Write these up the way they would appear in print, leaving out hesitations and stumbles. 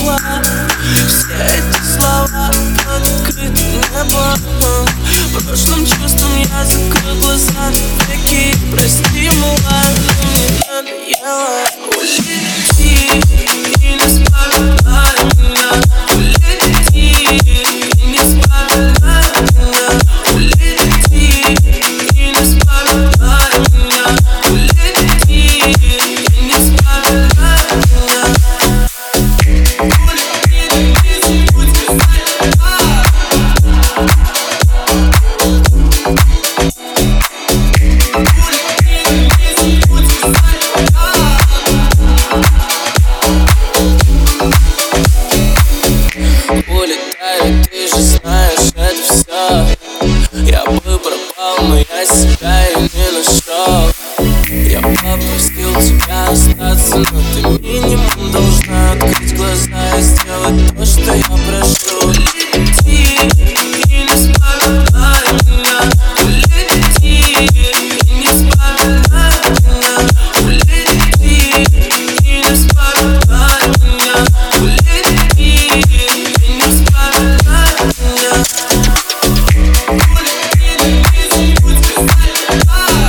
могла. Все эти слова под открытым небом. Прошлым чувством я закрыл глаза навеки. Прости, мала, но мне надоело. Улети и не вспоминай меня. Улети и не вспоминай меня. Улети и не вспоминай меня. Улети и не вспоминай меня. Улети и не забудь сказать пока. Улетаю, ты же знаешь, это все. Я бы пропал, но я себя и не нашел. Я попросил тебя остаться, но ты минимум должна открыть глаза и сделать то, что я прошу. Улети и не вспоминай меня. Улети и не вспоминай меня. Улети и не вспоминай меня. Улети и не вспоминай меня. Улети и не забудь сказать пока.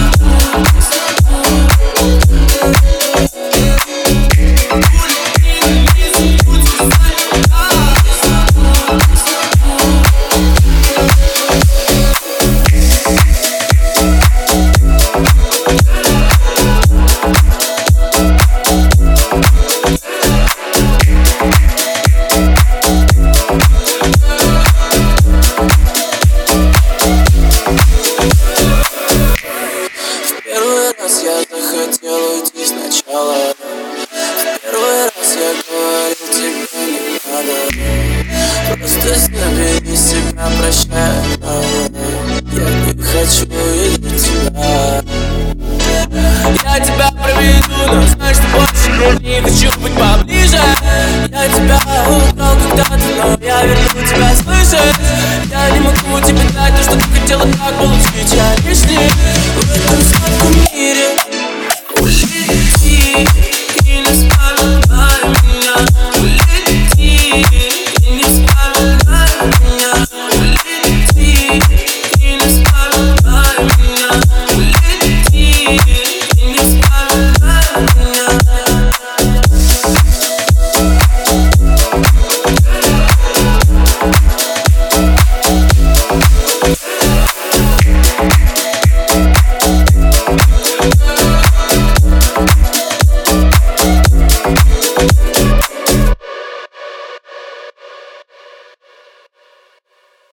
Первый раз я захотел уйти сначала. Первый раз я говорил, тебе не надо. Просто забери себя, прощай. Я не хочу видеть тебя. Я тебя проведу, но знаешь, что больше не хочу быть поближе. Я тебя украл когда-то, но я верну тебя, слышишь? Я не могу тебе дать то, что ты хотела так получить. Я лишний в этом